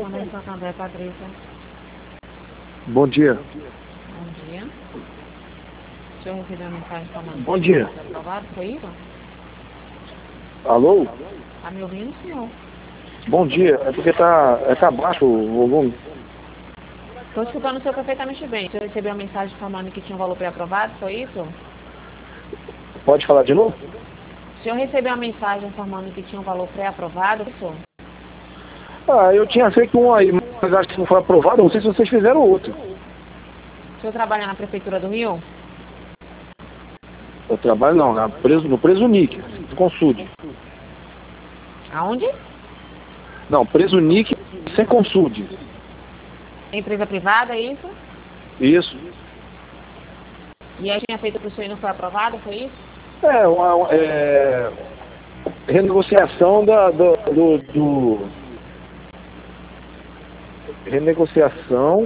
Começa a André Patrícia. Bom dia. Bom dia. O senhor recebeu uma mensagem falando Bom dia. que foi aprovado, foi isso? Alô? Tá me ouvindo, senhor? Bom dia. É porque tá baixo o volume. Estou escutando o senhor perfeitamente bem. O senhor recebeu uma mensagem falando que tinha um valor pré-aprovado, foi isso? Pode falar de novo? O senhor recebeu uma mensagem informando que tinha um valor pré-aprovado, isso? Eu tinha feito um aí, mas acho que não foi aprovado. Não sei se vocês fizeram outro. O senhor trabalha na Prefeitura do Rio? Eu trabalho não, no Preso Nick, Consude. Aonde? Não, Preso Nick sem Consude. Empresa privada, é isso? Isso. E aí tinha feito para o senhor e não foi aprovado, foi isso? Renegociação renegociação.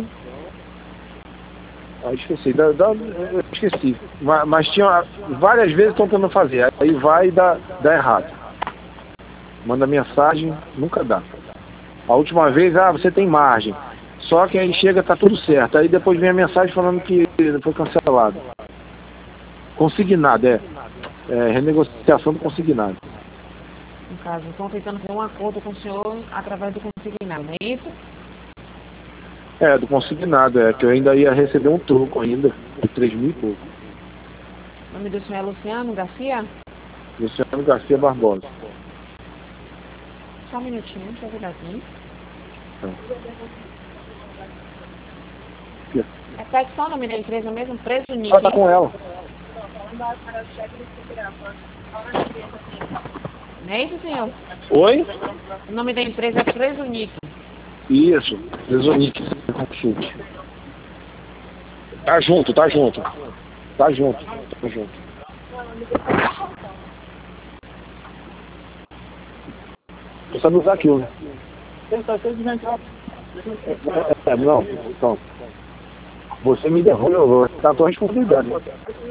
Esqueci. Eu esqueci. Mas tinha várias vezes estão tentando fazer. Aí vai e dá errado. Manda mensagem, nunca dá. A última vez, você tem margem. Só que aí chega, tá tudo certo. Aí depois vem a mensagem falando que foi cancelado. Consignado, renegociação do consignado. No caso, estão tentando fazer um acordo com o senhor através do consignado, não é isso? Do consignado, que eu ainda ia receber um troco ainda, de 3.000 e pouco. O nome do senhor é Luciano Garcia? Luciano Garcia Barbosa. Só um minutinho, deixa eu ver daqui. Repete só o nome da empresa mesmo, Preso Nick. Ela tá com ela. Não é isso, senhor? Oi? O nome da empresa é Preso Nick. Isso, Preso Nick, consulte. Tá junto. Você sabe usar aquilo, né? Não, então. Você me derruba, tá a tua responsabilidade. Né?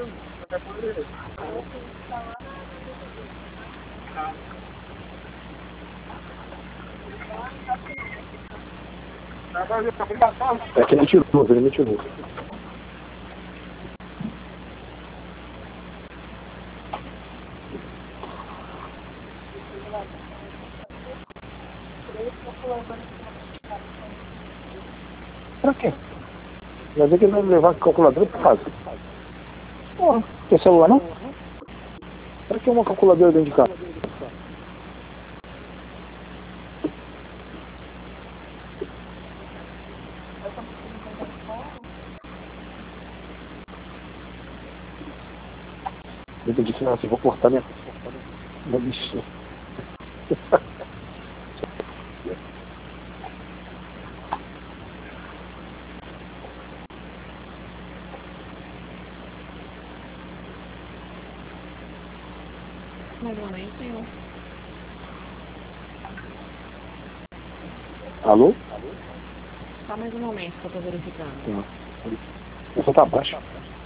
É que ele é mentiroso. Pra quê? Vai ver que ele vai levar a calculadora pra casa. Tem celular não? Pra que uma calculadora dentro de casa? Eu disse assim, vou cortar minha bichinha. Mais ou menos, senhor. Alô? Só mais um momento que eu tô verificando. Essa tá baixa.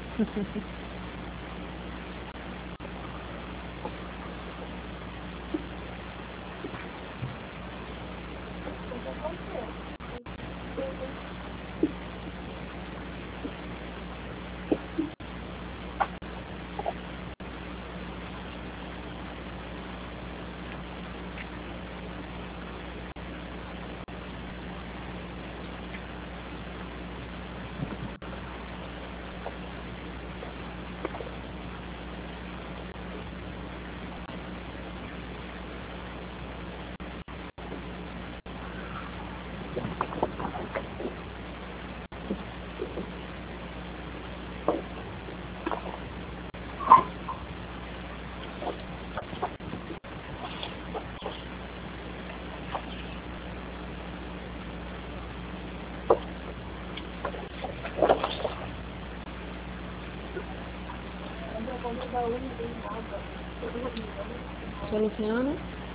Seu Luciano?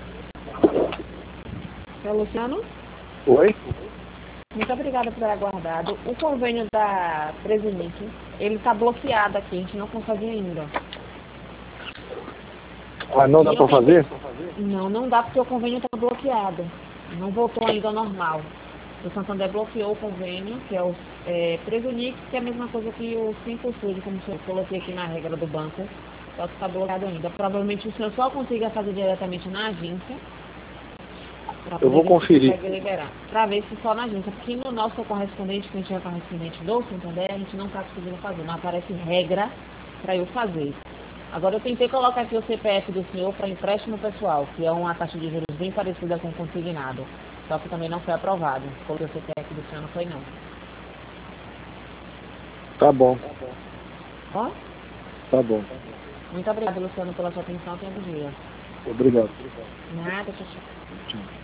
Seu Luciano? Oi? Muito obrigada por ter aguardado. O convênio da Preso Nick, ele está bloqueado aqui, a gente não consegue ainda. Não dá pra fazer? Não dá porque o convênio está bloqueado. Não voltou ainda ao normal. O Santander bloqueou o convênio, que é o Presunix, que é a mesma coisa que o Simples, como eu coloquei aqui na regra do banco, só que está bloqueado ainda. Provavelmente o senhor só consiga fazer diretamente na agência. Eu vou conferir. Para ver se só na agência, porque no nosso correspondente, que a gente é correspondente do Santander, a gente não está conseguindo fazer, não aparece regra para eu fazer. Agora eu tentei colocar aqui o CPF do senhor para empréstimo pessoal, que é uma taxa de juros bem parecida com o consignado, só que também não foi aprovado, porque o CPF do senhor não foi não. Tá bom. Ó? Tá bom. Muito obrigada, Luciano, pela sua atenção. Tenha um bom dia. Obrigado. Nada, tchau, tchau. Tchau.